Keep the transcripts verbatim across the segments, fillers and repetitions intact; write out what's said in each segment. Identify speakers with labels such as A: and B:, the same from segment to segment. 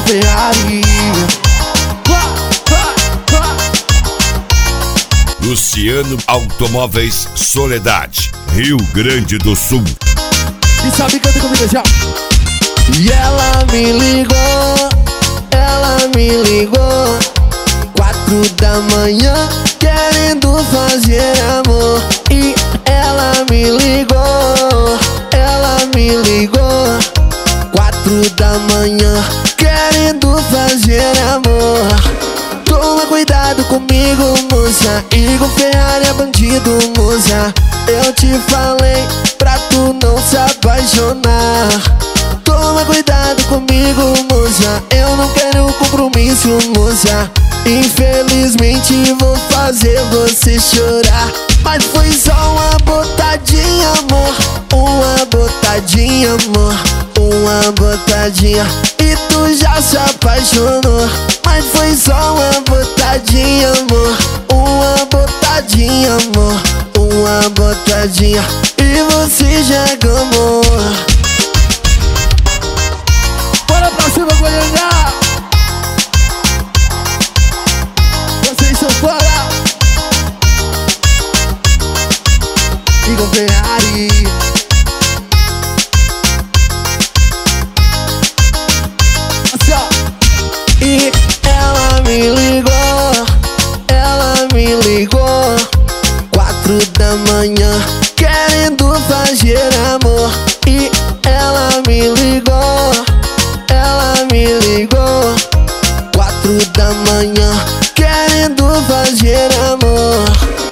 A: Ferrari.
B: Luciano Automóveis Soledade, Rio Grande do Sul.
A: E sabe, canta comigo já. E ela me ligou, ela me ligou, quatro da manhã, querendo fazer amor. E ela me ligou, ela me ligou, quatro da manhã, querendo fazer amor. Toma cuidado comigo, moça, Igor Ferrari é bandido, moça. Eu te falei pra tu não se apaixonar. Toma cuidado comigo, moça, eu não quero compromisso, moça. Infelizmente vou fazer você chorar. Mas foi só uma botadinha, amor, uma botadinha, amor, uma botadinha. E tu já se apaixonou. Mas foi só uma botadinha, amor, uma botadinha, amor, uma botadinha. E você já gamou. Bora pra cima, Goiânia! Vocês são fora! Igor Ferrari. E ela me ligou, ela me ligou, quatro da manhã, querendo fazer amor. E ela me ligou, ela me ligou, quatro da manhã, querendo fazer amor.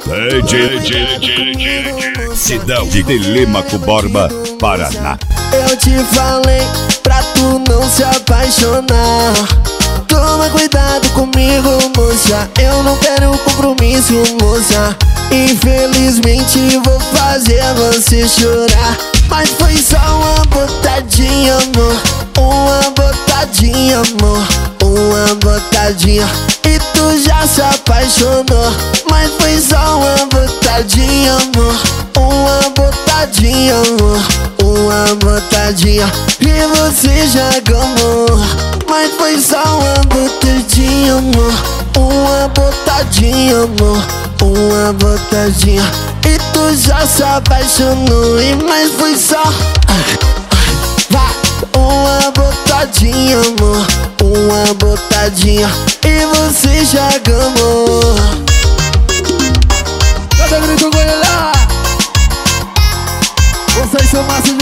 B: Cidade de Telêmaco Borba, Paraná.
A: Eu te falei pra tu não se apaixonar. Toma cuidado comigo, moça, eu não quero compromisso, moça. Infelizmente vou fazer você chorar. Mas foi só uma botadinha, amor, uma botadinha, amor, uma botadinha. E tu já se apaixonou. Mas foi só uma botadinha, amor, uma botadinha, amor, uma botadinha. E você já gamou. Mas foi só uma botadinha, amor, uma botadinha, amor, uma botadinha. E tu já se apaixonou. E mas foi só vai, uma botadinha, amor, uma botadinha. E você já gamou. Cada grito Goiânia. Vocês são massa